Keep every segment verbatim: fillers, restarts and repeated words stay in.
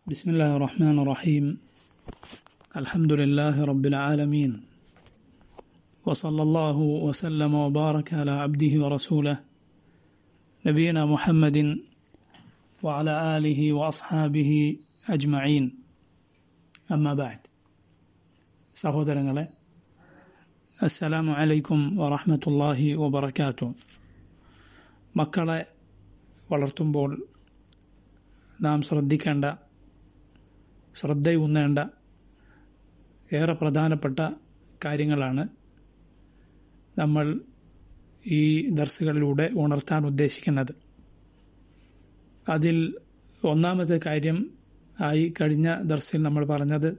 بسم الله الرحمن الرحيم الحمد لله رب العالمين وصلى الله وسلم وبارك على عبده ورسوله نبينا محمد وعلى آله وأصحابه أجمعين أما بعد സഹോദരങ്ങളെ അസ്സലാമു അലൈക്കും വറഹ്മത്തുള്ളാഹി വബറകാതുഹു. മക്കളെ വളർത്തുമ്പോൾ നാം ശ്രദ്ധിക്കേണ്ട, ശ്രദ്ധയൂന്നേണ്ട ഏറെ പ്രധാനപ്പെട്ട കാര്യങ്ങളാണ് നമ്മൾ ഈ ദർസുകളിലൂടെ ഉണർത്താൻ ഉദ്ദേശിക്കുന്നത്. അതിൽ ഒന്നാമത്തെ കാര്യം ആയി കഴിഞ്ഞ ദർസിൽ നമ്മൾ പറഞ്ഞത്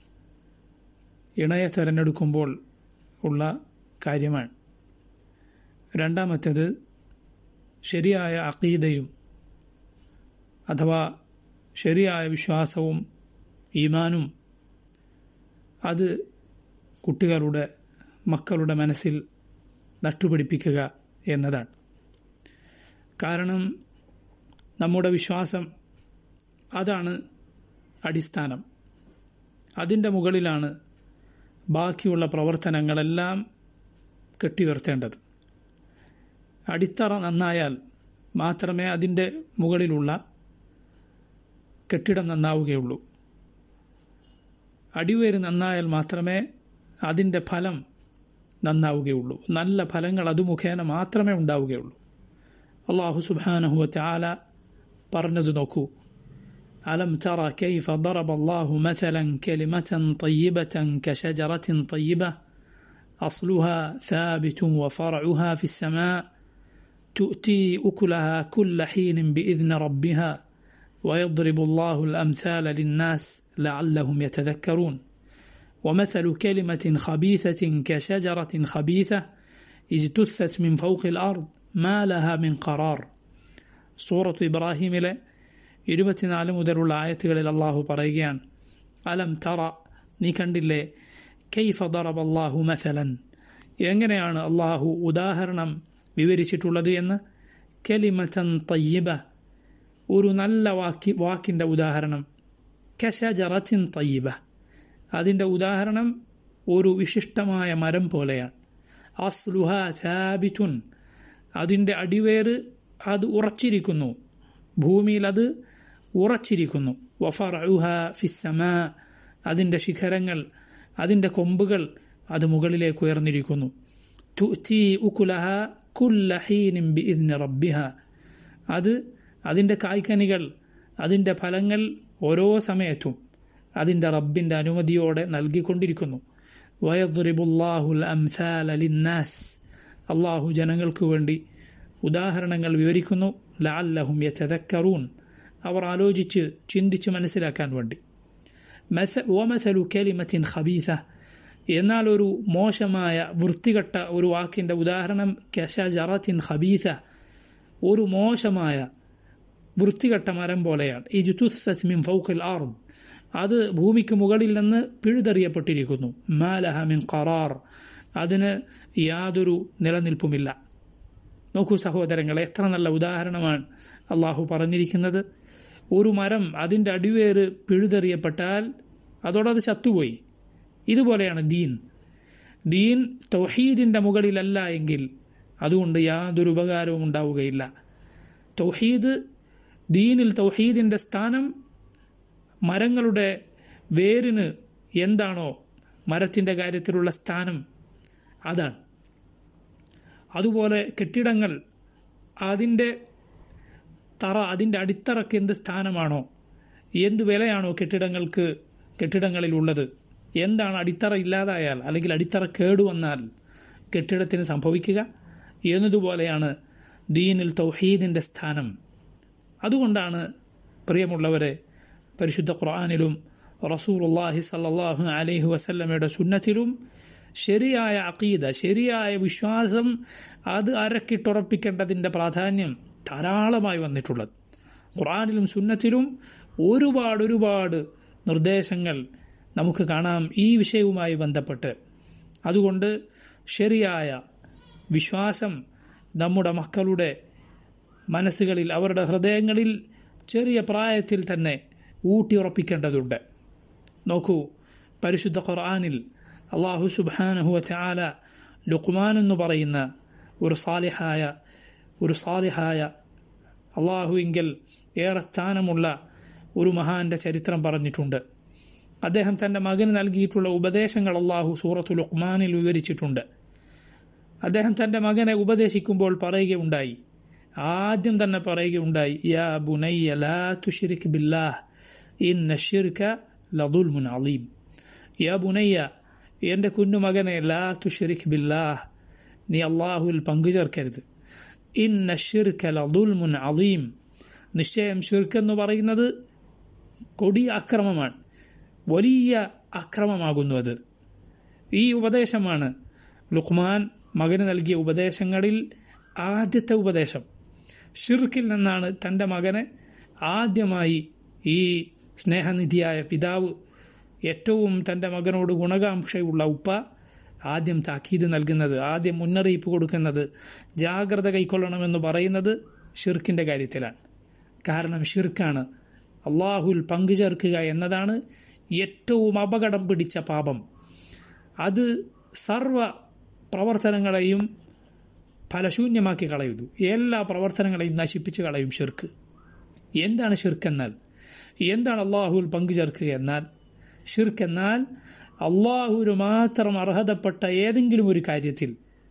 ഇണയെ തിരഞ്ഞെടുക്കുമ്പോൾ ഉള്ള കാര്യമാണ്. രണ്ടാമത്തേത് ശരിയായ അഖീദയും അഥവാ ശരിയായ വിശ്വാസവും ഈമാനും അത് കുട്ടികളുടെ മക്കളുടെ മനസ്സിൽ നട്ടുപിടിപ്പിക്കുക എന്നതാണ്. കാരണം നമ്മുടെ വിശ്വാസം അതാണ് അടിസ്ഥാനം. അതിൻ്റെ മുകളിലാണ് ബാക്കിയുള്ള പ്രവർത്തനങ്ങളെല്ലാം കെട്ടിയുയർത്തേണ്ടത്. അടിത്തറ നന്നായാൽ മാത്രമേ അതിൻ്റെ മുകളിലുള്ള കെട്ടിടം നന്നാവുകയുള്ളൂ. അടിവേര് നന്നായാൽ മാത്രമേ അതിൻ്റെ ഫലം നന്നാവുകയുള്ളൂ. നല്ല ഫലങ്ങൾ അത് മുഖേന മാത്രമേ ഉണ്ടാവുകയുള്ളൂ. അല്ലാഹു സുബ്ഹാനഹു വ തആല പറഞ്ഞത് നോക്കൂ. ألم ترى كيف ضرب الله مثلا كلمة طيبة كشجرة طيبة أصلها ثابت وفرعها في السماء تؤتي أكلها كل حين بإذن ربها ويضرب الله الأمثال للناس لعلهم يتذكرون ومثل كلمة خبيثة كشجرة خبيثة اجتثت من فوق الأرض ما لها من قرار. سورة إبراهيم له ഇരുപത്തിനാല് മുതലുള്ള ആയത്തുകളിൽ അള്ളാഹു പറയുകയാണ്, അലം തറ, നീ കണ്ടില്ലേ, കൈഫ ദറബല്ലാഹു മസലൻ, എങ്ങനെയാണ് അള്ളാഹു ഉദാഹരണം വിവരിച്ചിട്ടുള്ളത് എന്ന്. കലിമതൻ തയ്യിബ, ഒരു നല്ല വാക്കി വാക്കിൻ്റെ ഉദാഹരണം. കശജറത്തിൻ തയ്യിബ, അതിൻ്റെ ഉദാഹരണം ഒരു വിശിഷ്ടമായ മരം പോലെയാണ്. അസ്ലുഹ സാബിതുൻ, അതിൻ്റെ അടിവേര് അത് ഉറച്ചിരിക്കുന്നു, ഭൂമിയിൽ അത് ഉറച്ചിരിക്കുന്നു. വഫറഉഹ ഫിസ്സമാ, അതിൻ്റെ ശിഖരങ്ങൾ, അതിൻ്റെ കൊമ്പുകൾ അത് മുകളിലേക്ക് ഉയർന്നിരിക്കുന്നു. തുഅ്തി ഉകുലഹ കുല്ല ഹീനിൻ ബിഇദ്നി റബ്ബിഹ, അത് അതിൻ്റെ കായ്കനികൾ, അതിൻ്റെ ഫലങ്ങൾ ഓരോ സമയത്തും അതിൻ്റെ റബ്ബിൻ്റെ അനുമതിയോടെ നൽകിക്കൊണ്ടിരിക്കുന്നു. വയദ്രിബുല്ലാഹുൽ അംസാല ലിന്നാസ്, അള്ളാഹു ജനങ്ങൾക്ക് വേണ്ടി ഉദാഹരണങ്ങൾ വിവരിക്കുന്നു. ലഅല്ലഹും യതദക്കറൂൻ, അവർ ആലോചിച്ച് ചിന്തിച്ച് മനസ്സിലാക്കാൻ വേണ്ടി. വമസലു കലിമത്തിൻ ഖബീസ, എന്നാൽ ഒരു മോശമായ വൃത്തികെട്ട ഒരു വാക്കിൻ്റെ ഉദാഹരണം. കശജറത്തിൻ ഖബീസ, ഒരു മോശമായ വൃത്തികെട്ട മരം പോലെയാണ്. ഇജ്തുസ്സത് മിൻ ഫൗഖിൽ അർദ്, അത് ഭൂമിക്ക് മുകളിൽ നിന്ന് പിഴുതെറിയപ്പെട്ടിരിക്കുന്നു. മാ ലഹ മിൻ ഖറാർ, അതിന് യാതൊരു നിലനിൽപ്പുമില്ല. നോക്കൂ സഹോദരങ്ങളെ, എത്ര നല്ല ഉദാഹരണമാണ് അള്ളാഹു പറഞ്ഞിരിക്കുന്നത്. ഒരു മരം അതിൻ്റെ അടിവേര് പിഴുതെറിയപ്പെട്ടാൽ അതോടത് ചത്തുപോയി. ഇതുപോലെയാണ് ദീൻ. ദീൻ തൗഹീദിൻ്റെ മുകളിലല്ല എങ്കിൽ അതുകൊണ്ട് യാതൊരു ഉപകാരവും ഉണ്ടാവുകയില്ല. തൗഹീദ്, ദീനിൽ തൗഹീദിൻ്റെ സ്ഥാനം മരങ്ങളുടെ വേരിന് എന്താണോ മരത്തിൻ്റെ കാര്യത്തിലുള്ള സ്ഥാനം അതാണ്. അതുപോലെ കെട്ടിടങ്ങൾ, അതിൻ്റെ തറ, അതിൻ്റെ അടിത്തറയ്ക്ക് എന്ത് സ്ഥാനമാണോ, എന്ത് വിലയാണോ കെട്ടിടങ്ങൾക്ക് കെട്ടിടങ്ങളിലുള്ളത്, എന്താണ് അടിത്തറ ഇല്ലാതായാൽ അല്ലെങ്കിൽ അടിത്തറ കേടുവന്നാൽ കെട്ടിടത്തിന് സംഭവിക്കുക എന്നതുപോലെയാണ് ദീനിൽ തൗഹീദിൻ്റെ സ്ഥാനം. അതുകൊണ്ടാണ് പ്രിയമുള്ളവരെ, പരിശുദ്ധ ഖുർആനിലും റസൂലുള്ളാഹി സ്വല്ലല്ലാഹു അലൈഹി വസല്ലമയുടെ സുന്നത്തിലും ശരിയായ അഖീദ, ശരിയായ വിശ്വാസം അത് അരക്കിട്ടുറപ്പിക്കേണ്ടതിൻ്റെ പ്രാധാന്യം ധാരാളമായി വന്നിട്ടുള്ളത്. ഖുർആനിലും സുന്നത്തിലും ഒരുപാട് ഒരുപാട് നിർദ്ദേശങ്ങൾ നമുക്ക് കാണാം ഈ വിഷയവുമായി ബന്ധപ്പെട്ട്. അതുകൊണ്ട് ശരിയായ വിശ്വാസം നമ്മുടെ മക്കളുടെ മനസ്സുകളിൽ, അവരുടെ ഹൃദയങ്ങളിൽ ചെറിയ പ്രായത്തിൽ തന്നെ ഊട്ടിയുറപ്പിക്കേണ്ടതുണ്ട്. നോക്കൂ, പരിശുദ്ധ ഖുർആനിൽ അല്ലാഹു സുബ്ഹാനഹു വ തആല ലുഖ്മാൻ എന്ന് പറയുന്ന ഒരു സാലിഹായ ഒരു സാലിഹായ അള്ളാഹുവിങ്കൽ ഏറെ സ്ഥാനമുള്ള ഒരു മഹാന്റെ ചരിത്രം പറഞ്ഞിട്ടുണ്ട്. അദ്ദേഹം തൻ്റെ മകന് നൽകിയിട്ടുള്ള ഉപദേശങ്ങൾ അള്ളാഹു സൂറത്തുൽ ലുഖ്മാനിൽ വിവരിച്ചിട്ടുണ്ട്. അദ്ദേഹം തൻ്റെ മകനെ ഉപദേശിക്കുമ്പോൾ പറയുകയുണ്ടായി, ആദ്യം തന്നെ പറയുകയുണ്ടായി, യാ ബുനയ്യ ലാ തുശ്രിക് ബില്ലാഹ് ഇന്ന ശിർക ലദുൽമുൻ അളീം. യാ ബുനയ്യ, എൻ്റെ കുഞ്ഞുമകനെ, ലാ തുശ്രിക് ബില്ലാഹ്, നീ അള്ളാഹുവിൽ പങ്കുചേർക്കരുത്. ഇന്ന ശിർക ലദുൽമുൻ അളീം, നിശ്ചയം ശിർക്ക് എന്ന് പറയുന്നത് കൊടിയ അക്രമമാണ്, വലിയ അക്രമമാകുന്നു അത്. ഈ ഉപദേശമാണ് ലുഖ്മാൻ മകന് നൽകിയ ഉപദേശങ്ങളിൽ ആദ്യത്തെ ഉപദേശം. ഷിർക്കിൽ നിന്നാണ് തൻ്റെ മകനെ ആദ്യമായി ഈ സ്നേഹനിധിയായ പിതാവ്, ഏറ്റവും തൻ്റെ മകനോട് ഗുണകാംക്ഷയുള്ള ഉപ്പ ആദ്യം താക്കീത് നൽകുന്നത്, ആദ്യം മുന്നറിയിപ്പ് കൊടുക്കുന്നത്, ജാഗ്രത കൈക്കൊള്ളണമെന്ന് പറയുന്നത് ഷിർക്കിൻ്റെ കാര്യത്തിലാണ്. കാരണം ഷിർക്കാണ്, അള്ളാഹുൽ പങ്കുചേർക്കുക എന്നതാണ് ഏറ്റവും അപകടം പിടിച്ച പാപം. അത് സർവ പ്രവർത്തനങ്ങളെയും ഫലശൂന്യമാക്കി കളയുന്നു, എല്ലാ പ്രവർത്തനങ്ങളെയും നശിപ്പിച്ച് കളയും ഷിർക്ക്. എന്താണ് ഷിർക്ക് എന്നാൽ? എന്താണ് അള്ളാഹുൽ പങ്കുചേർക്കുക എന്നാൽ? ഷിർക്ക് എന്നാൽ അള്ളാഹുവിന് മാത്രം അർഹതപ്പെട്ട ഏതെങ്കിലും ഒരു കാര്യത്തിൽ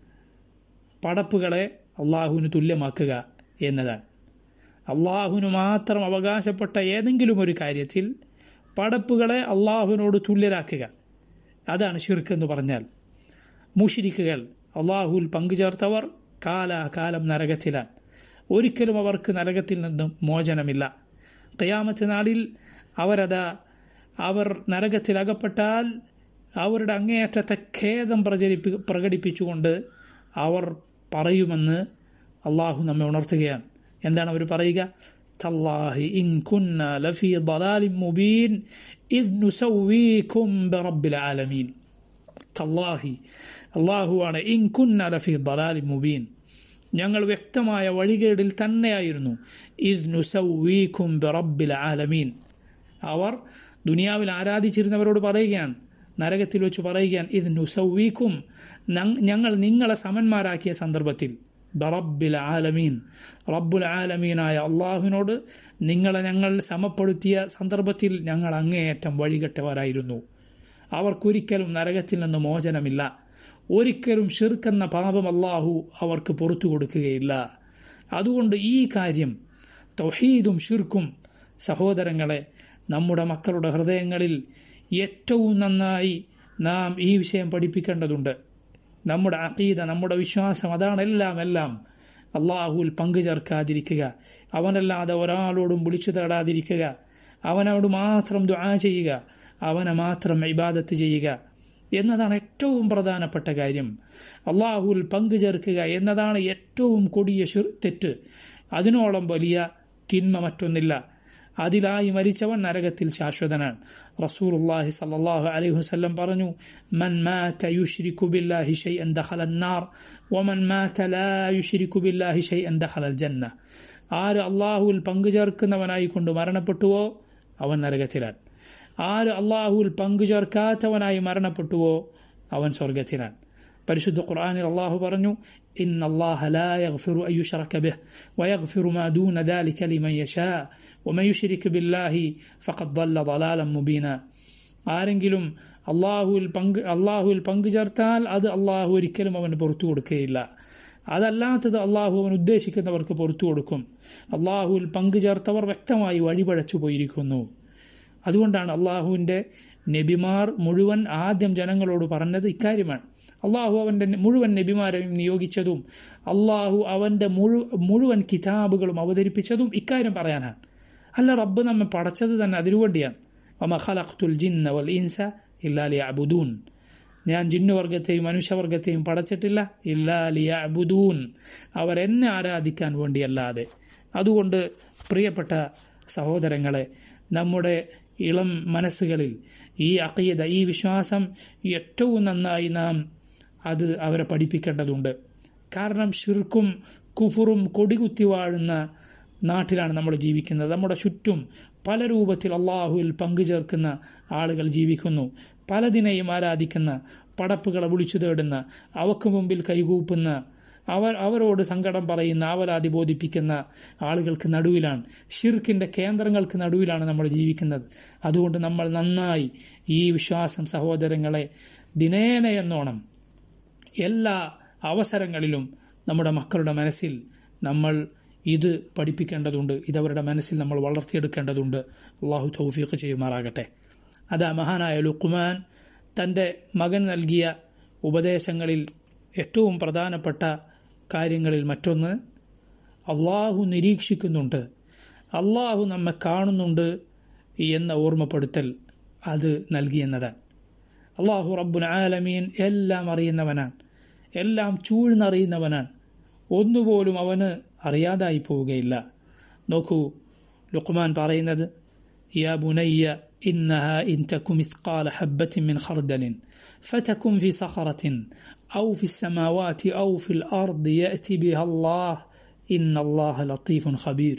പടപ്പുകളെ അള്ളാഹുവിന് തുല്യമാക്കുക എന്നതാണ്. അള്ളാഹുവിന് മാത്രം അവകാശപ്പെട്ട ഏതെങ്കിലും ഒരു കാര്യത്തിൽ പടപ്പുകളെ അള്ളാഹുവിനോട് തുല്യരാക്കുക, അതാണ് ഷിർക്ക് എന്ന് പറഞ്ഞാൽ. മുശ്രിക്കുകൾ, അള്ളാഹുവിൽ പങ്കുചേർത്തവർ കാലാകാലം നരകത്തിലാണ്. ഒരിക്കലും അവർക്ക് നരകത്തിൽ നിന്നും മോചനമില്ല. ഖിയാമത്ത് നാളിൽ അവരതാ അവർ നരകത്തിലകപ്പെട്ടാൽ അവരുടെ അങ്ങേയറ്റത്തെ ഖേദം പ്രചരിപ്പി പ്രകടിപ്പിച്ചുകൊണ്ട് അവർ പറയുമെന്ന് അള്ളാഹു നമ്മെ ഉണർത്തുകയാണ്. എന്താണ് അവർ പറയുക? തല്ലാഹി ഇൻ കുന്ന ലഫീ ളലാലിൻ മുബീൻ ഇദ് നുസവ്വീകും ബിറബ്ബിൽ ആലമീൻ. തല്ലാഹി, അള്ളാഹുവാണ്, ഇൻ കുന്ന ലഫീ ളലാലിൻ മുബീൻ, ഞങ്ങൾ വ്യക്തമായ വഴികേടിൽ തന്നെയായിരുന്നു. ഇദ് നുസവ്വീകും ബിറബ്ബിൽ ആലമീൻ. അവർ ദുനിയാവിൽ ആരാധിച്ചിരുന്നവരോട് പറയുകയാണ്, നരകത്തിൽ വെച്ച് പറയുകയാണ്, ഇദ് നുസവ്വീകും, ഞങ്ങൾ നിങ്ങളെ സമന്മാരാക്കിയ സന്ദർഭത്തിൽ, ബറബ്ബിൽ ആലമീൻ, റബ്ബുൽ ആലമീനായ അള്ളാഹുവിനോട് നിങ്ങളെ ഞങ്ങൾ സമപ്പെടുത്തിയ സന്ദർഭത്തിൽ ഞങ്ങൾ അങ്ങേയറ്റം വഴികെട്ടവരായിരുന്നു. അവർക്കൊരിക്കലും നരകത്തിൽ നിന്ന് മോചനമില്ല. ഒരിക്കലും ഷിർക്കെന്ന പാപം അള്ളാഹു അവർക്ക് പുറത്തു കൊടുക്കുകയില്ല. അതുകൊണ്ട് ഈ കാര്യം, തൗഹീദും ഷിർക്കും, സഹോദരങ്ങളെ, നമ്മുടെ മക്കളുടെ ഹൃദയങ്ങളിൽ ഏറ്റവും നന്നായി നാം ഈ വിഷയം പഠിപ്പിക്കേണ്ടതുണ്ട്. നമ്മുടെ അഖീദ, നമ്മുടെ വിശ്വാസം അതാണ്. എല്ലാം എല്ലാം അള്ളാഹുവിൽ പങ്കു ചേർക്കാതിരിക്കുക, അവനല്ലാതെ ഒരാളോടും വിളിച്ചു തേടാതിരിക്കുക, അവനോട് മാത്രം ദുആ ചെയ്യുക, അവനെ മാത്രം ഇബാദത്ത് ചെയ്യുക എന്നതാണ് ഏറ്റവും പ്രധാനപ്പെട്ട കാര്യം. അള്ളാഹുവിൽ പങ്കു ചേർക്കുക എന്നതാണ് ഏറ്റവും കൊടിയ തെറ്റ്. അതിനോളം വലിയ തിന്മ മറ്റൊന്നില്ല. അതിലായി മരിച്ചവൻ നരകത്തിൽ ശാശ്വതനാണ്. റസൂലുള്ളാഹി സ്വല്ലല്ലാഹു അലൈഹി വസല്ലം പറഞ്ഞു, മൻ മാത യുശ്രികു ബില്ലാഹി ശൈഅൻ ദഖലൻ നാർ വമൻ മാത ലാ യുശ്രികു ബില്ലാഹി ശൈഅൻ ദഖലൽ ജന്ന. ആര് അള്ളാഹുവിൽ പങ്കു ചേർക്കുന്നവനായി കൊണ്ട് മരണപ്പെട്ടുവോ അവൻ നരകത്തിലാണ്. ആര് അള്ളാഹുവിൽ പങ്കു ചേർക്കാത്തവനായി മരണപ്പെട്ടുവോ അവൻ സ്വർഗത്തിലാണ്. പരിശുദ്ധ ഖുർആനിൽ അള്ളാഹു പറഞ്ഞു, ഇന്നല്ലാഹ ലാ യഗ്ഫിറു അൻ യുശ്റക ബിഹി വയഗ്ഫിറു മാ ദൂന ദാലിക ലിമൻ യശാ വമൻ യുശ്രിക് ബില്ലാഹി ഫഖദ് ളല്ല ളലാലൻ മുബീന. ആരെങ്കിലും അള്ളാഹുവിൽ പങ്ക് അള്ളാഹുവിൽ പങ്കു ചേർത്താൽ അത് അള്ളാഹു ഒരിക്കലും അവന് പുറത്തു കൊടുക്കുകയില്ല. അതല്ലാത്തത് അള്ളാഹു അവൻ ഉദ്ദേശിക്കുന്നവർക്ക് പുറത്തു കൊടുക്കും. അള്ളാഹുവിൽ പങ്കു ചേർത്തവർ വ്യക്തമായി വഴിപഴച്ചു പോയിരിക്കുന്നു. അതുകൊണ്ടാണ് അള്ളാഹുവിൻ്റെ നബിമാർ മുഴുവൻ ആദ്യം ജനങ്ങളോട് പറഞ്ഞത് ഇക്കാര്യമാണ്. അള്ളാഹു അവൻ്റെ മുഴുവൻ നബിമാരെയും നിയോഗിച്ചതും അള്ളാഹു അവൻ്റെ മുഴു മുഴുവൻ കിതാബുകളും അവതരിപ്പിച്ചതും ഇക്കാര്യം പറയാനാണ്. അല്ല, റബ്ബ് നമ്മെ പടച്ചത് തന്നെ അതിനുവേണ്ടിയാണ്. വമാ ഖലഖ്തുൽ ജിന്ന വൽ ഇൻസ ഇല്ലാ ലിയഅ്ബുദൂൻ. ഞാൻ ജിന്നുവർഗത്തെയും മനുഷ്യവർഗത്തെയും പടച്ചിട്ടില്ല ഇല്ലാ ലിയഅ്ബുദൂൻ, അവരെന്നെ ആരാധിക്കാൻ വേണ്ടിയല്ലാതെ. അതുകൊണ്ട് പ്രിയപ്പെട്ട സഹോദരങ്ങളെ, നമ്മുടെ ഇളം മനസ്സുകളിൽ ഈ അഖീദ, ഈ വിശ്വാസം ഏറ്റവും നന്നായി നാം അത് അവരെ പഠിപ്പിക്കേണ്ടതുണ്ട്. കാരണം ഷിർക്കും കുഫറും കൊടികുത്തി വാഴുന്ന നാട്ടിലാണ് നമ്മൾ ജീവിക്കുന്നത്. നമ്മുടെ ചുറ്റും പല രൂപത്തിൽ അള്ളാഹുവിൽ പങ്കുചേർക്കുന്ന ആളുകൾ ജീവിക്കുന്നു. പലതിനെയും ആരാധിക്കുന്ന, പടപ്പുകളെ വിളിച്ചു തേടുന്ന, അവക്ക് മുമ്പിൽ കൈകൂപ്പുന്ന, അവർ അവരോട് സങ്കടം പറയുന്ന, അവരാതി ബോധിപ്പിക്കുന്ന ആളുകൾക്ക് നടുവിലാണ്, ഷിർക്കിൻ്റെ കേന്ദ്രങ്ങൾക്ക് നടുവിലാണ് നമ്മൾ ജീവിക്കുന്നത്. അതുകൊണ്ട് നമ്മൾ നന്നായി ഈ വിശ്വാസം സഹോദരങ്ങളെ ദിനേന എന്നോണം എല്ലാ അവസരങ്ങളിലും നമ്മുടെ മക്കളുടെ മനസ്സിൽ നമ്മൾ ഇത് പഠിപ്പിക്കേണ്ടതുണ്ട്. ഇതവരുടെ മനസ്സിൽ നമ്മൾ വളർത്തിയെടുക്കേണ്ടതുണ്ട്. അള്ളാഹു തൗഫീഖ് ചെയ്യുമാറാകട്ടെ. അതാ മഹാനായ ലുഖ്മാൻ തൻ്റെ മകൻ നൽകിയ ഉപദേശങ്ങളിൽ ഏറ്റവും പ്രധാനപ്പെട്ട കാര്യങ്ങളിൽ മറ്റൊന്ന്, അള്ളാഹു നിരീക്ഷിക്കുന്നുണ്ട്, അള്ളാഹു നമ്മെ കാണുന്നുണ്ട് എന്ന ഓർമ്മപ്പെടുത്തൽ അത് നൽകിയെന്നതാണ്. അള്ളാഹു റബ്ബുൽ ആലമീൻ എല്ലാം അറിയുന്നവനാണ്, എല്ലാം ചൂഴ്ന്നറിയുന്നവനാണ്. ഒന്നുപോലും അവന് അറിയാതായി പോവുകയില്ല. നോക്കൂ, ലുഖ്മാൻ പറയുന്നത്, യാ ബുനയ്യ ഇന്നഹാ ഇൻ തകു മിസ്ഖാല ഹബ്ബത്തിൻ മിൻ ഖർദലിൻ ഫതകുൻ ഫി സഖറത്തിൻ ഔ ഫി السماوات ഔ ഫി الأرض യഅതി ബിഹാ അല്ലാഹ് ഇന്നല്ലാഹ ലത്തീഫുൻ ഖബീർ.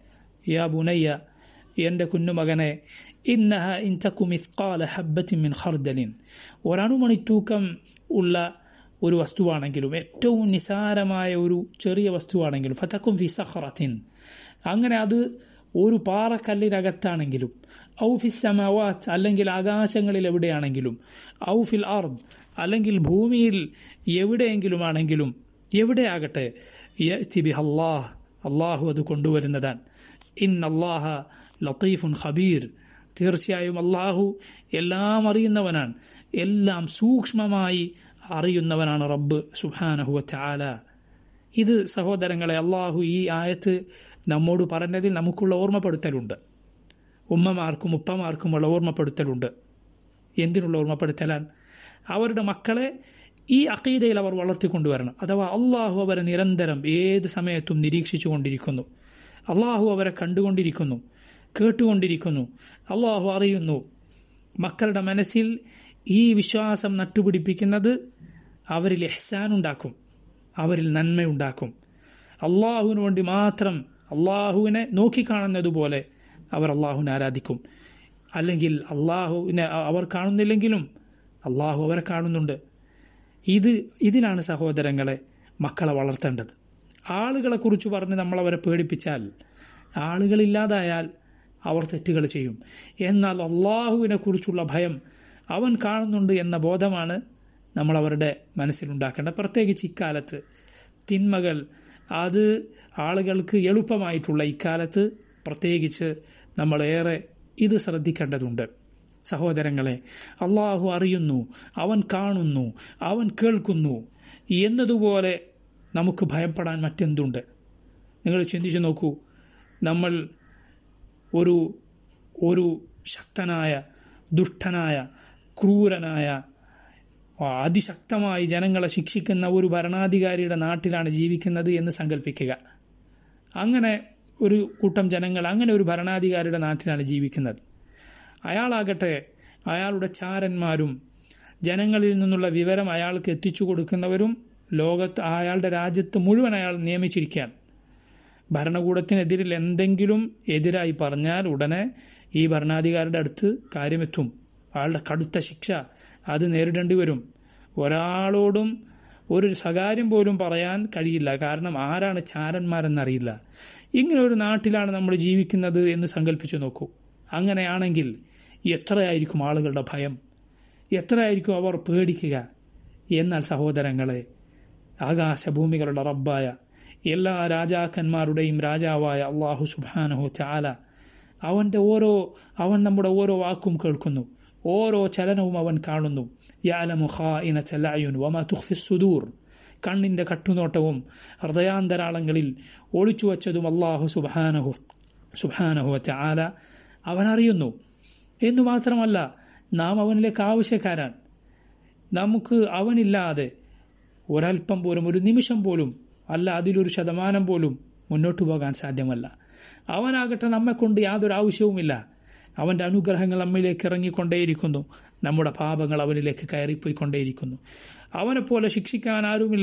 യാ ബുനയ്യ, എൻ്റെ കുഞ്ഞുമകനെ, ഇന്നഹാ ഇൻ തകു മിസ്ഖാല ഹബ്ബത്തിൻ മിൻ ഖർദലിൻ, ഒരണുമണി തൂക്കം ഉള്ള ഒരു വസ്തുവാണെങ്കിലും, ഏറ്റവും നിസാരമായ ഒരു ചെറിയ വസ്തുവാണെങ്കിലും, ഫതകുൻ ഫി സഖറത്തിൻ, അങ്ങനെ അത് ഒരു പാറക്കല്ലിനകത്താണെങ്കിലും, ഔ ഫി സമാവാത്ത്, അല്ലെങ്കിൽ ആകാശങ്ങളിൽ എവിടെയാണെങ്കിലും, ഔ ഫിൽ അർദ്, അല്ലെങ്കിൽ ഭൂമിയിൽ എവിടെയെങ്കിലുമാണെങ്കിലും, എവിടെയാകട്ടെ, യഅതി ബിഹാ അല്ലാഹ്, അള്ളാഹു അത് കൊണ്ടുവരുന്നതാണ്. ഇന്നല്ലാഹ ലത്തീഫുൻ ഖബീർ, തീർച്ചയായും അള്ളാഹു എല്ലാം അറിയുന്നവനാണ്, എല്ലാം സൂക്ഷ്മമായി അറിയുന്നവനാണ് റബ്ബ് സുബ്ഹാനഹു വ തആല. ഇത് സഹോദരങ്ങളെ, അള്ളാഹു ഈ ആയത്ത് നമ്മോട് പറഞ്ഞതിൽ നമുക്കുള്ള ഓർമ്മപ്പെടുത്തലുണ്ട്. ഉമ്മമാർക്കും ഉപ്പമാർക്കുമുള്ള ഓർമ്മപ്പെടുത്തലുണ്ട്. എന്തിനുള്ള ഓർമ്മപ്പെടുത്തലാണ്? അവരുടെ മക്കളെ ഈ അഖീദയിൽ അവർ വളർത്തിക്കൊണ്ടുവരണം. അഥവാ അള്ളാഹു അവരെ നിരന്തരം ഏത് സമയത്തും നിരീക്ഷിച്ചു കൊണ്ടിരിക്കുന്നു, അള്ളാഹു അവരെ കണ്ടുകൊണ്ടിരിക്കുന്നു, കേട്ടുകൊണ്ടിരിക്കുന്നു, അള്ളാഹു അറിയുന്നു. മക്കളുടെ മനസ്സിൽ ഈ വിശ്വാസം നട്ടുപിടിപ്പിക്കുന്നത് അവരിൽ ഇഹ്സാൻ ഉണ്ടാക്കും, അവരിൽ നന്മയുണ്ടാക്കും. അള്ളാഹുവിന് വേണ്ടി മാത്രം, അള്ളാഹുവിനെ നോക്കിക്കാണുന്നതുപോലെ അവർ അള്ളാഹുവിനെ ആരാധിക്കും. അല്ലെങ്കിൽ അള്ളാഹുവിനെ അവർ കാണുന്നില്ലെങ്കിലും അള്ളാഹു അവരെ കാണുന്നുണ്ട്. ഇത് ഇതിലാണ് സഹോദരങ്ങളെ മക്കളെ വളർത്തേണ്ടത്. ആളുകളെക്കുറിച്ച് പറഞ്ഞ് നമ്മളവരെ പേടിപ്പിച്ചാൽ, ആളുകളില്ലാതായാൽ അവർ തെറ്റുകൾ ചെയ്യും. എന്നാൽ അള്ളാഹുവിനെ കുറിച്ചുള്ള ഭയം, അവൻ കാണുന്നുണ്ട് എന്ന ബോധമാണ് നമ്മൾ അവരുടെ മനസ്സിലുണ്ടാക്കേണ്ടത്. പ്രത്യേകിച്ച് ഇക്കാലത്ത് തിന്മകൾ അത് ആളുകൾക്ക് എളുപ്പമായിട്ടുള്ള ഇക്കാലത്ത് പ്രത്യേകിച്ച് നമ്മളേറെ ഇത് ശ്രദ്ധിക്കേണ്ടതുണ്ട്. സഹോദരങ്ങളെ, അള്ളാഹു അറിയുന്നു, അവൻ കാണുന്നു, അവൻ കേൾക്കുന്നു എന്നതുപോലെ നമുക്ക് ഭയപ്പെടാൻ മറ്റെന്തുണ്ട്? നിങ്ങൾ ചിന്തിച്ചു നോക്കൂ. നമ്മൾ ഒരു ഒരു ശക്തനായ, ദുഷ്ടനായ, ക്രൂരനായ, അതിശക്തമായി ജനങ്ങളെ ശിക്ഷിക്കുന്ന ഒരു ഭരണാധികാരിയുടെ നാട്ടിലാണ് ജീവിക്കുന്നത് എന്ന് സങ്കല്പിക്കുക. അങ്ങനെ ഒരു കൂട്ടം ജനങ്ങൾ അങ്ങനെ ഒരു ഭരണാധികാരിയുടെ നാട്ടിലാണ് ജീവിക്കുന്നത്. അയാളാകട്ടെ അയാളുടെ ചാരന്മാരും ജനങ്ങളിൽ നിന്നുള്ള വിവരം അയാൾക്ക് എത്തിച്ചു കൊടുക്കുന്നവരും ലോകത്ത് അയാളുടെ രാജ്യത്ത് മുഴുവൻ അയാൾ നിയമിച്ചിരിക്കുകയാണ്. ഭരണകൂടത്തിനെതിരിൽ എന്തെങ്കിലും എതിരായി പറഞ്ഞാൽ ഉടനെ ഈ ഭരണാധികാരിയുടെ അടുത്ത് കാര്യമെത്തും. അയാളുടെ കടുത്ത ശിക്ഷ അത് നേരിടേണ്ടി വരും. ഒരാളോടും ഒരു സ്വകാര്യം പോലും പറയാൻ കഴിയില്ല. കാരണം ആരാണ് ചാരന്മാരെന്നറിയില്ല. ഇങ്ങനെ ഒരു നാട്ടിലാണ് നമ്മൾ ജീവിക്കുന്നത് എന്ന് സങ്കല്പിച്ചു നോക്കൂ. അങ്ങനെയാണെങ്കിൽ എത്രയായിരിക്കും ആളുകളുടെ ഭയം, എത്രയായിരിക്കും അവർ പേടിക്കുക. എന്നാൽ സഹോദരങ്ങളെ, ആകാശഭൂമികളുടെ റബ്ബായ എല്ലാ രാജാക്കന്മാരുടെയും രാജാവായ അള്ളാഹു സുബ്ഹാനഹു തആല അവൻ്റെ ഓരോ അവൻ നമ്മുടെ ഓരോ വാക്കും കേൾക്കുന്നു, ഓരോ ചലനവും അവൻ കാണുന്നു. യഅലമു ഖായിനത്തൽ അയുൻ വമാ തുഖ്ഫി സുദൂർ, കണ്ണിൻ്റെ കട്ടുനോട്ടവും ഹൃദയാന്തരാളങ്ങളിൽ ഒളിച്ചു വച്ചതും അള്ളാഹു സുബ്ഹാനഹു സുബ്ഹാനഹു തആല അവൻ അറിയുന്നു. എന്നു മാത്രമല്ല, നാം അവനിലേക്ക് ആവശ്യക്കാരാണ്. നമുക്ക് അവനില്ലാതെ ഒരൽപ്പം പോലും, ഒരു നിമിഷം പോലും, അല്ല അതിലൊരു ശതമാനം പോലും മുന്നോട്ട് പോകാൻ സാധ്യമല്ല. അവനാകട്ടെ നമ്മെക്കൊണ്ട് യാതൊരു ആവശ്യവുമില്ല. അവൻ്റെ അനുഗ്രഹങ്ങൾ നമ്മിലേക്ക് ഇറങ്ങിക്കൊണ്ടേയിരിക്കുന്നു, നമ്മുടെ പാപങ്ങൾ അവനിലേക്ക് കയറിപ്പോയിക്കൊണ്ടേയിരിക്കുന്നു. അവനെപ്പോലെ ശിക്ഷിക്കാൻ ആരുമില്ല,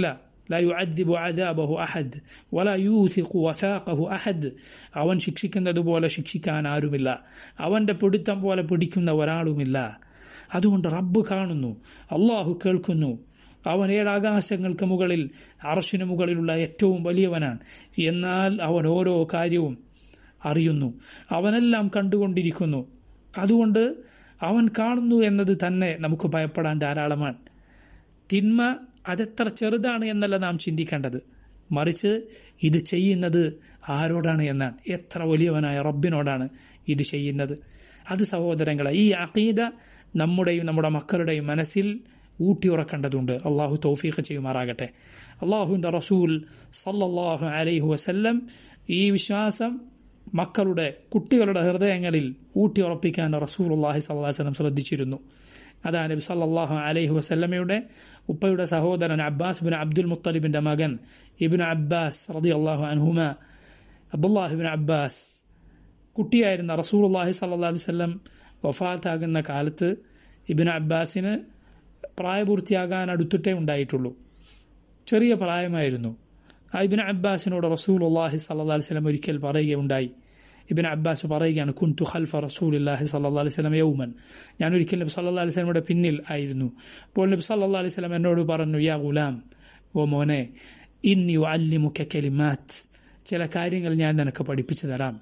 لا يعذب عذابه أحد ولا يوثق وثاقه أحد അവൻ ശിക്ഷിക്കുന്നതുപോലെ ശിക്ഷിക്കാൻ ആരുമില്ല, അവൻ്റെ പിടുത്തം പോലെ പിടിക്കുന്ന ഒരാളുമില്ല. അതുകൊണ്ട് റബ്ബ് കാണുന്നു, അള്ളാഹു കേൾക്കുന്നു. അവൻ ഏഴാകാശങ്ങൾക്ക് മുകളിൽ അർശിന് മുകളിലുള്ള ഏറ്റവും വലിയവനാണ്. എന്നാൽ അവൻ ഓരോ കാര്യവും അറിയുന്നു, അവനെല്ലാം കണ്ടുകൊണ്ടിരിക്കുന്നു. അതുകൊണ്ട് അവൻ കാണുന്നു എന്നത് തന്നെ നമുക്ക് ഭയപ്പെടാൻ ധാരാളമാണ്. തിന്മ അതെത്ര ചെറുതാണ് എന്നല്ല നാം ചിന്തിക്കേണ്ടത്, മറിച്ച് ഇത് ചെയ്യുന്നത് ആരോടാണ് എന്നാണ്. എത്ര വലിയവനായ റബ്ബിനോടാണ് ഇത് ചെയ്യുന്നത്. അത് സഹോദരങ്ങളെ, ഈ അഖീദ നമ്മുടെയും നമ്മുടെ മക്കളുടെയും മനസ്സിൽ ഊട്ടിയുറക്കേണ്ടതുണ്ട്. അള്ളാഹു തൗഫീഖ് ചെയ്യുമാറാകട്ടെ. അള്ളാഹുവിൻ്റെ റസൂൽ സല്ലല്ലാഹു അലൈഹി വസല്ലം ഈ വിശ്വാസം മക്കളുടെ കുട്ടികളുടെ ഹൃദയങ്ങളിൽ ഊട്ടിയുറപ്പിക്കാൻ റസൂലുള്ളാഹി സ്വല്ലല്ലാഹു അലൈഹി വസല്ലം ശ്രദ്ധിച്ചിരുന്നു. അതാണ് നബി സല്ലല്ലാഹു അലൈഹി വസല്ലമയുടെ ഉപ്പയുടെ സഹോദരൻ അബ്ബാസ് ബിൻ അബ്ദുൽ മുത്തലിബിൻ്റെ മകൻ ഇബ്നു അബ്ബാസ് റളിയല്ലാഹു അൻഹുമ, അബ്ദുല്ലാഹി ബിൻ അബ്ബാസ് കുട്ടിയായിരുന്ന റസൂലുള്ളാഹി സ്വല്ലല്ലാഹു അലൈഹി വസല്ലം വഫാത്താകുന്ന കാലത്ത് ഇബ്നു അബ്ബാസിന് പ്രായപൂർത്തിയാകാൻ അടുത്തിട്ടേ ഉണ്ടായിട്ടുള്ളൂ, ചെറിയ പ്രായമായിരുന്നു. ആ ഇബ്നു അബ്ബാസിനോട് റസൂലുള്ളാഹി സ്വല്ലല്ലാഹു അലൈഹി വസല്ലം ഒരിക്കൽ പറയുകയുണ്ടായി. ഇബ്നു അബ്ബാസ് പറയുകയാണ്, കുൻതു ഖൽഫ റസൂലില്ലാഹി സ്വല്ലല്ലാഹു അലൈഹി വസല്ലം യൗമൻ, ഞാൻ ഒരിക്കൽ നബി സല്ലല്ലാഹു അലൈഹി വസല്ലമയുടെ പിന്നിൽ ആയിരുന്നു. അപ്പോൾ നബി സല്ലല്ലാഹു അലൈഹി വസല്ലം എന്നോട് പറഞ്ഞു, യാ ഗുലാം, ഓ മോനെ, ഇന്നി ഉഅല്ലിമുക കലിമാത്ത്, ചില കാര്യങ്ങൾ ഞാൻ നിനക്ക് പഠിപ്പിച്ചു തരാം.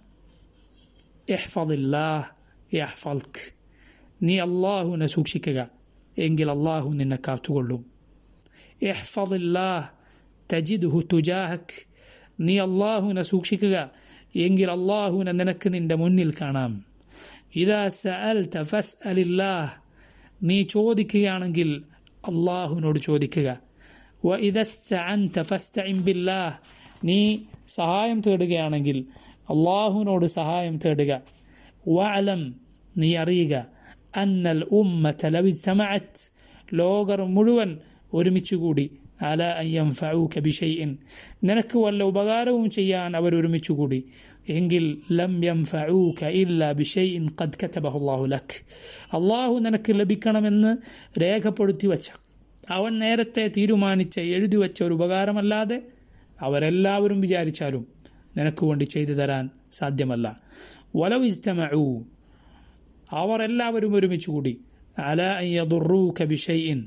ഇഹ്ഫദില്ലാഹ് യഹ്ഫദ്ക്, നീ അല്ലാഹുവിനെ സൂക്ഷിക്കുക, എങ്കിൽ അല്ലാഹു നിന്നെ കാത്തുകൊള്ളും. ഇഹ്ഫദില്ലാഹ് തജിദ്ഹു തുജാഹക്, നീ അല്ലാഹുവിനെ സൂക്ഷിക്കുക, എങ്കിൽ അല്ലാഹുവിനെ നിനക്ക് നിന്റെ മുന്നിൽ കാണാം. ഇദാ സഅൽത ഫസ്അലില്ലാഹ്, നീ ചോദിക്കുകയാണെങ്കിൽ അല്ലാഹുവിനോട് ചോദിക്കുക. വഇദാ ഇസ്തഅൻത ഫസ്തഇൻ ബില്ലാഹ്, നീ സഹായം തേടുകയാണെങ്കിൽ അല്ലാഹുവിനോട് സഹായം തേടുക. വഅലം, നീ അറിയുക, അന്നൽ ഉമ്മത ലൗ ഇജ്തമഅത്, ലോകർ മുഴുവൻ ഒരുമിച്ചുകൂടി, അല അൻ യൻഫഉക ബിശൈഇൻ, നിനക്ക് വല്ല ഉപകാരവും ചെയ്യാൻ അവർ ഒരുമിച്ചുകൂടി, എങ്കിൽ ലം യൻഫഉക ഇല്ലാ ബിശൈഇൻ ഖദ് കതബഹു അല്ലാഹു ലക്, അല്ലാഹു നിനക്ക് ലഭിക്കണമെന്ന് രേഖപ്പെടുത്തി വച്ച, അവൻ നേരത്തെ തീരുമാനിച്ച എഴുതി വെച്ച ഒരു ഉപകാരമല്ലാതെ അവരെല്ലാവരും വിചാരിച്ചാലും നിനക്ക് വേണ്ടി ചെയ്തു തരാൻ സാധ്യമല്ല. വലൗ ഇജ്തമഉ, അവർ എല്ലാവരും ഒരുമിച്ചുകൂടി, അല അൻ യദുറൂക ബിശൈഇൻ,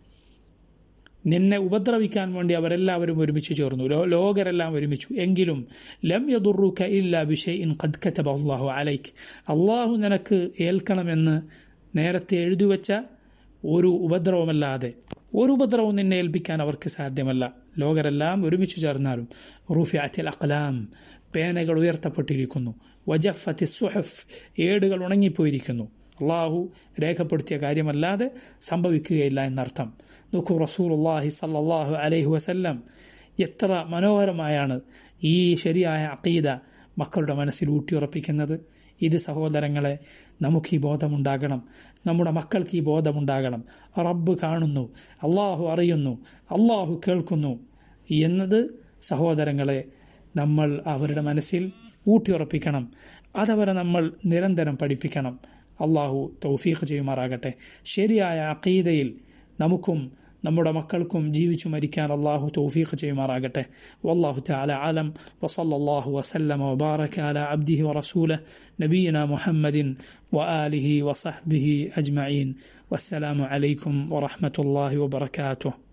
നിന്നെ ഉപദ്രവിക്കാൻ വേണ്ടി അവരെല്ലാവരും ഒരുമിച്ച് ചേർന്നു, ലോകരെല്ലാം ഒരുമിച്ചു, എങ്കിലും ലം യദുറൂക ഇല്ലാ ബിശൈഇൻ ഖദ് കതബഹു അല്ലാഹു അലൈക്, അല്ലാഹു നിനക്ക് ഏൽക്കണമെന്ന് നേരത്തെ എഴുതിവെച്ച ഒരു ഉപദ്രവമല്ലാതെ ഒരു ഉപദ്രവവും നിന്നെ ഏൽപ്പിക്കാൻ അവർക്ക് സാധ്യമല്ല. ലോകരെല്ലാം ഒരുമിച്ച് ചേർന്നാലും. റുഫിഅത്തിൽ അഖ്ലാം, പേനകൾ ഉയർത്തപ്പെട്ടിരിക്കുന്നു. വജഫത്തി സുഹഫ്, ഏടുകൾ ഉണങ്ങിപ്പോയിരിക്കുന്നു. അള്ളാഹു രേഖപ്പെടുത്തിയ കാര്യമല്ലാതെ സംഭവിക്കുകയില്ല എന്നർത്ഥം. നോക്കൂ, റസൂലുള്ളാഹി സല്ലല്ലാഹു അലൈഹി വസല്ലം എത്ര മനോഹരമായാണ് ഈ ശരിയായ അഖീദ മക്കളുടെ മനസ്സിൽ ഊട്ടിയുറപ്പിക്കുന്നത്. ഇത് സഹോദരങ്ങളെ, നമുക്ക് ഈ ബോധമുണ്ടാകണം, നമ്മുടെ മക്കൾക്ക് ഈ ബോധമുണ്ടാകണം. റബ്ബ് കാണുന്നു, അള്ളാഹു അറിയുന്നു, അള്ളാഹു കേൾക്കുന്നു എന്നത് സഹോദരങ്ങളെ നമ്മൾ അവരുടെ മനസ്സിൽ ഊട്ടിയുറപ്പിക്കണം. അതവരെ നമ്മൾ നിരന്തരം പഠിപ്പിക്കണം. അള്ളാഹു തൗഫീഖ് ചെയ്യുമാറാകട്ടെ. ശരിയായ അഖീദയിൽ നമുക്കും നമ്മുടെ മക്കൾക്കും ജീവിച്ചു മരിക്കാൻ അള്ളാഹു തൗഫീഖ് ചെയ്യുമാറാകട്ടെ. വല്ലാഹു തആല അലം. വസല്ലല്ലാഹു വസല്ലമ വബാറക അലാ അബ്ദിഹി വറസൂലിഹി നബിയിന മുഹമ്മദിൻ വആലിഹി വസഹ്ബിഹി അജ്മഈൻ. വസ്സലാമു അലൈക്കും വറഹ്മത്തുള്ളാഹി വബറകാതുഹു.